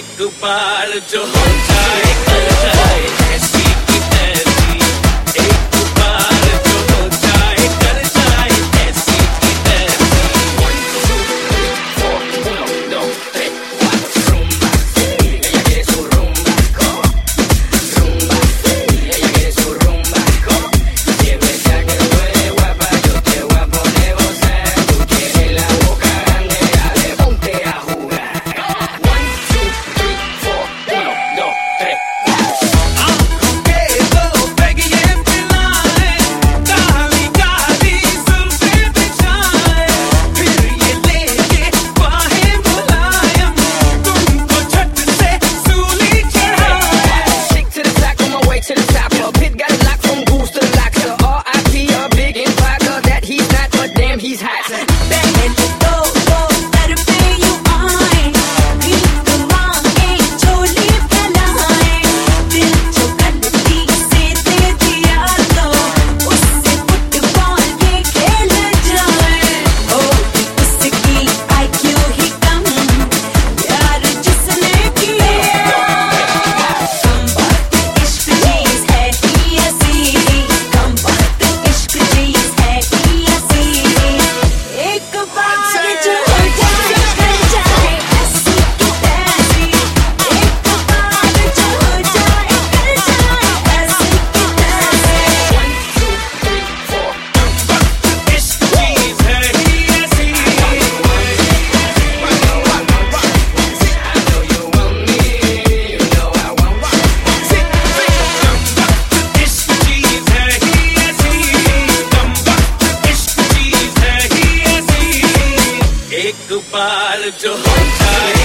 एक बार जो हो जाए कर जाए ऐसी की तैसी, एक बार जो हो जाए कर जाए ऐसी की तैसी। 1, 2, 3, 4, 1, 2, 3, 4 rumba, ella quiere su rumba, rumba, ella quiere su rumba, siempre está que tú eres guapa, yo te voy a poner gozar, tú quieres la boca grande, dale ponte a jugar. 1, 2, 3, 4, 1, 2, 3, 4 आँखों के दो बगिए पिलाए, काली काली जुल्फे बिछाए, फिर ये लेके बाहें मुलायम तुमको झट से सूली चढ़ाए। Stick to the track on my way to the top, a pit got it locked from goose to the locks, R.I.P. a big empire that he's not, but damn he's hot. एक बार जो हो जाए